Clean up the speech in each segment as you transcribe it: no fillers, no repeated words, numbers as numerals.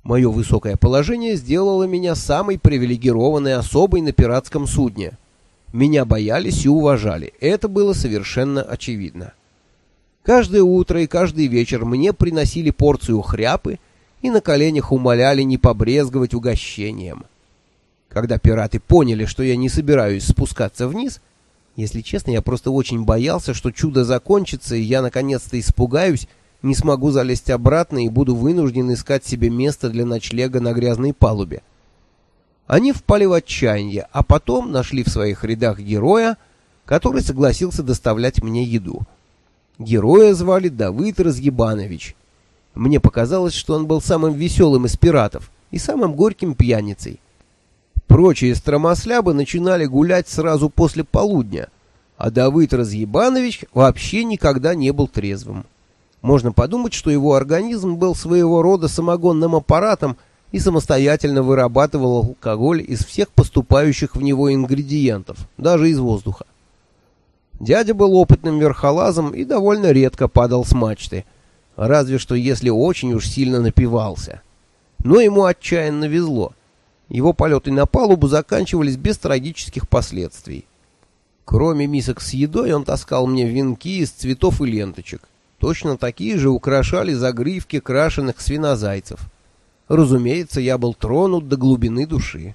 Мое высокое положение сделало меня самой привилегированной особой на пиратском судне. Меня боялись и уважали, это было совершенно очевидно. Каждое утро и каждый вечер мне приносили порцию хряпы и на коленях умоляли не побрезговать угощением. Когда пираты поняли, что я не собираюсь спускаться вниз, если честно, я просто очень боялся, что чудо закончится, и я наконец-то испугаюсь, не смогу залезть обратно и буду вынужден искать себе место для ночлега на грязной палубе. Они впали в отчаяние, а потом нашли в своих рядах героя, который согласился доставлять мне еду. Героя звали Давыд Разъебанович. Мне показалось, что он был самым веселым из пиратов и самым горьким пьяницей. Прочие стромослябы начинали гулять сразу после полудня, а Давыд Разъебанович вообще никогда не был трезвым. Можно подумать, что его организм был своего рода самогонным аппаратом и самостоятельно вырабатывал алкоголь из всех поступающих в него ингредиентов, даже из воздуха. Дядя был опытным верхолазом и довольно редко падал с мачты, разве что если очень уж сильно напивался. Но ему отчаянно везло. Его полеты на палубу заканчивались без трагических последствий. Кроме мисок с едой, он таскал мне венки из цветов и ленточек. Точно такие же украшали загривки крашеных свинозайцев. Разумеется, я был тронут до глубины души.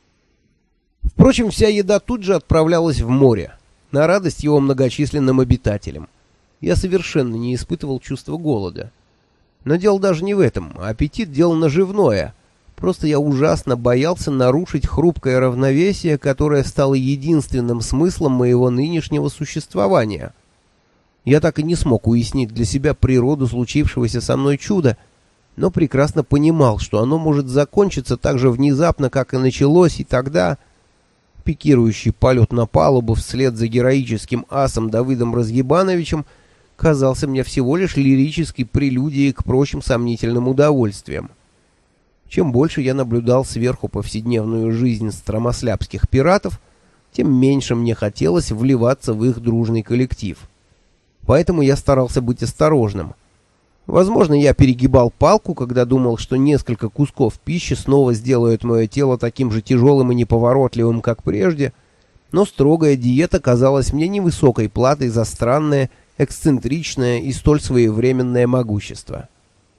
Впрочем, вся еда тут же отправлялась в море, на радость его многочисленным обитателям. Я совершенно не испытывал чувства голода. Но дело даже не в этом, аппетит — дело наживное. Просто я ужасно боялся нарушить хрупкое равновесие, которое стало единственным смыслом моего нынешнего существования. Я так и не смог уяснить для себя природу случившегося со мной чуда, но прекрасно понимал, что оно может закончиться так же внезапно, как и началось, и тогда пикирующий полет на палубу вслед за героическим асом Давыдом Разъебановичем казался мне всего лишь лирической прелюдией к прочим сомнительным удовольствиям. Чем больше я наблюдал сверху повседневную жизнь стромослябских пиратов, тем меньше мне хотелось вливаться в их дружный коллектив. Поэтому я старался быть осторожным. Возможно, я перегибал палку, когда думал, что несколько кусков пищи снова сделают мое тело таким же тяжелым и неповоротливым, как прежде, но строгая диета казалась мне невысокой платой за странное, эксцентричное и столь своевременное могущество.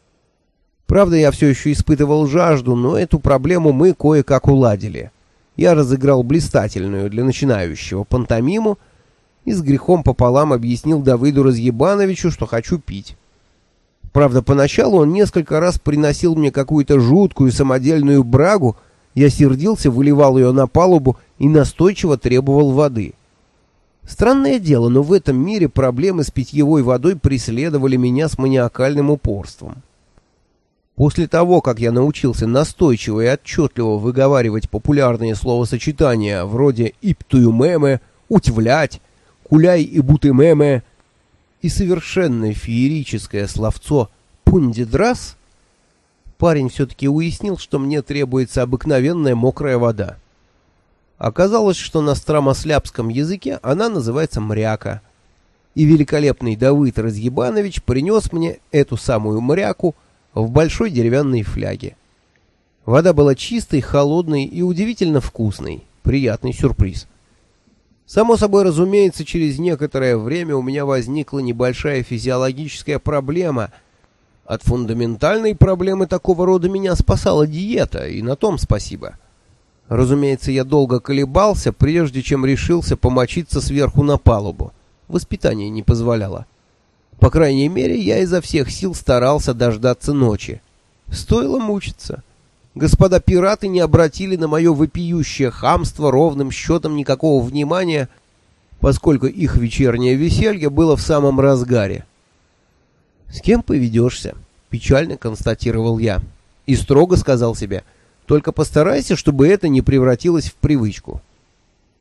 Правда, я все еще испытывал жажду, но эту проблему мы кое-как уладили. Я разыграл блистательную для начинающего пантомиму и с грехом пополам объяснил Давыду Разъебановичу, что хочу пить. Правда, поначалу он несколько раз приносил мне какую-то жуткую самодельную брагу, я сердился, выливал ее на палубу и настойчиво требовал воды. Странное дело, но в этом мире проблемы с питьевой водой преследовали меня с маниакальным упорством. После того, как я научился настойчиво и отчетливо выговаривать популярные словосочетания вроде «иптую-меме», «утвлять», «куляй и буты-меме» и совершенно феерическое словцо «пундидрас», парень все-таки уяснил, что мне требуется обыкновенная мокрая вода. Оказалось, что на стромослябском языке она называется мряка, и великолепный Давыд Разъебанович принес мне эту самую мряку в большой деревянной фляге. Вода была чистой, холодной и удивительно вкусной. Приятный сюрприз. Само собой разумеется, через некоторое время у меня возникла небольшая физиологическая проблема. От фундаментальной проблемы такого рода меня спасала диета, и на том спасибо. Разумеется, я долго колебался, прежде чем решился помочиться сверху на палубу. Воспитание не позволяло. По крайней мере, я изо всех сил старался дождаться ночи. Стоило мучиться. Господа пираты не обратили на мое вопиющее хамство ровным счетом никакого внимания, поскольку их вечернее веселье было в самом разгаре. «С кем поведешься?» — печально констатировал я. И строго сказал себе: «Только постарайся, чтобы это не превратилось в привычку».